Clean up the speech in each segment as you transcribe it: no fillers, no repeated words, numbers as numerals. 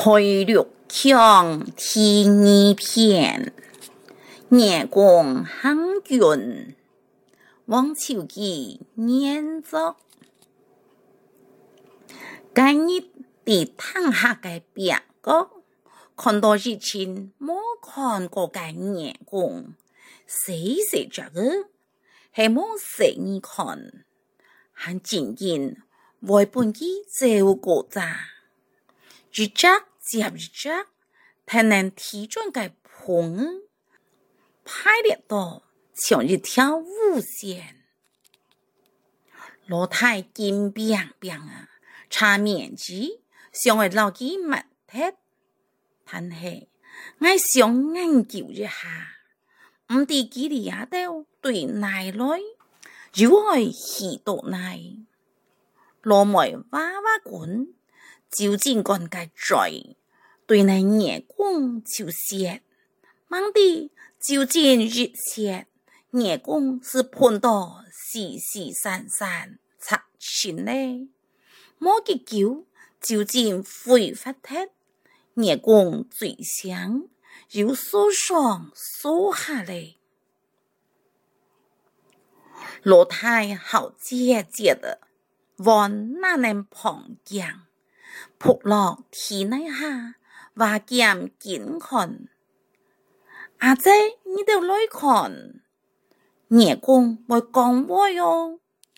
海陆腔第二篇，叶公行军，王秋姬念作。今日伫窗下嘅壁角，看到以前冇看過嘅葉公，細細隻嘅，係冇細你看，還漸漸為本己照顧咋，一隻接一隻，睇能體重嘅盤，排列到像一條弧線，老太金冰冰啊！差面子，想會留佢密貼，但係我想研究一下，唔知佢哋也都對奶來，如何許多奶，羅梅娃娃管，究竟講嘅罪，對那葉公就説，忙地究竟越説，葉公是判到死死散散插錢呢？冇結究，究竟揮發脫，葉公最想有所上所下嘞。老太好姐姐的，往那能旁講，仆落天那下，話劍見看。阿姐，你都來看，葉公會講話喲。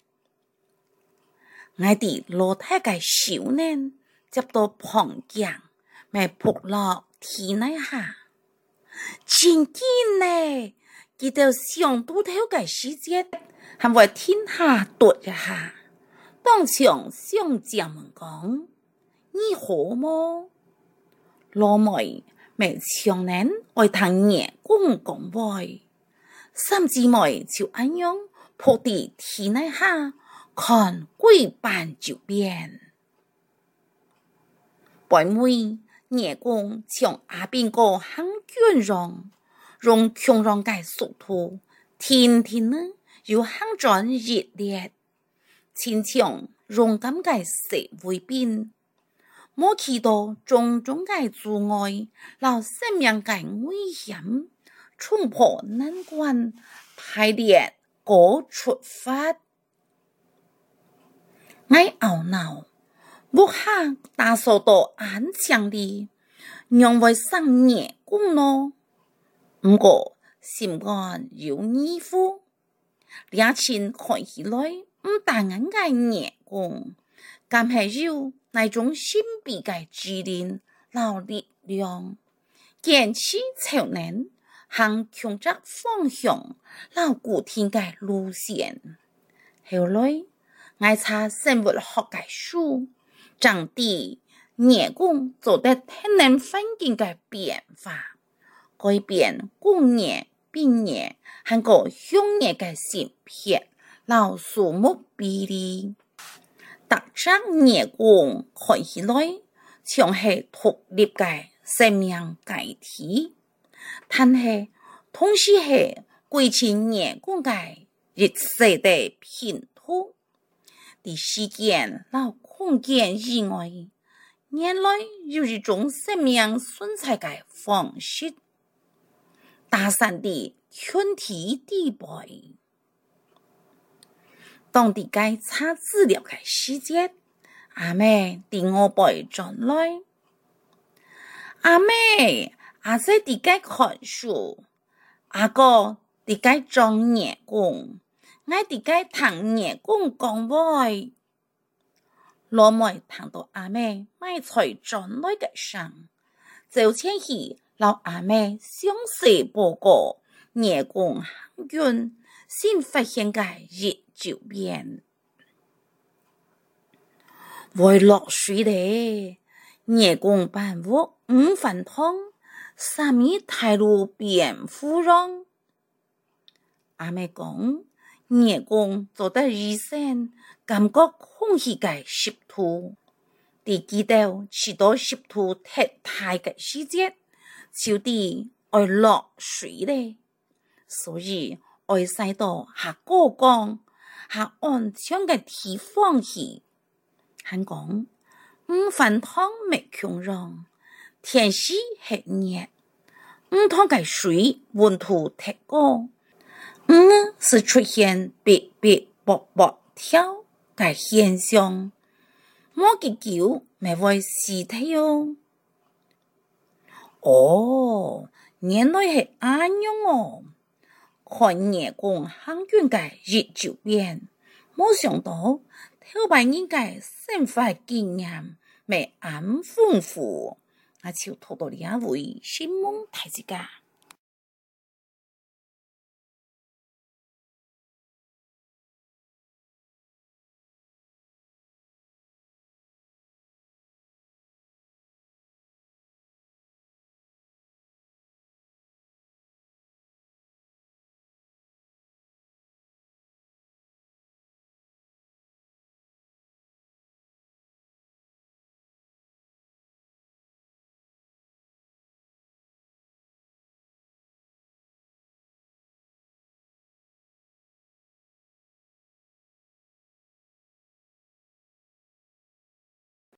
我哋老太嘅少年接到旁講，咪仆落天那下，真緊呢！佢就上都頭嘅時節，係為天下奪一下，當場上將門講，你好麼？老妹咪長年愛聽葉公講話，三姊妹就咁樣仆地天那下。看鬼扮就變，本妹葉公從阿邊個行軍上，用強讓嘅速度，天天呢要行轉熱烈，親像勇敢嘅社會兵，冇見到種種嘅阻礙，留生命嘅危險，衝破難關，排列過出發。我懊惱，我下打掃到安詳里，讓為生葉公咯。不過心肝有義父，兩親看起來唔單眼嘅葉公，更係有那種神秘嘅指令和力量，堅持超能，向強則方向，和固定嘅路線。後來我查生物學嘅書，證實葉公做得天然環境嘅變化，改變公葉、病葉和個雄葉嘅性別，和數目比例。特質葉公看起來像係獨立嘅生命載體，但係同時係歸情葉公嘅一世的拼圖。在時間和空間以外，原來有一種生命存在嘅方式，大散的群體地位。當地該查資料嘅時節，阿妹對我背轉來，阿妹，阿姐在該看書，阿哥在該裝葉公。我哋該聽葉公講話，老妹聽到阿妹買菜轉來嘅聲，就前去老阿妹詳細報告葉公行軍先發現嘅熱照變。為落水咧，葉公辦屋五分湯，三米大路變芙蓉。阿妹講。葉公做得醫生，感覺空氣嘅濕度，地基道起到濕度太大嘅時節，就地愛落水咧，所以愛使到下高崗、下安全嘅地方去。還講五分湯未強讓， 天气很热，唔通嘅水温度太高，是出现白白薄薄跳嘅现象，我嘅狗咪會死體哦。哦，原來係咁樣哦。看夜光行遠嘅熱照變，冇想到頭擺人嘅生活經驗咪咁豐富，就拖到呢一位新聞大家。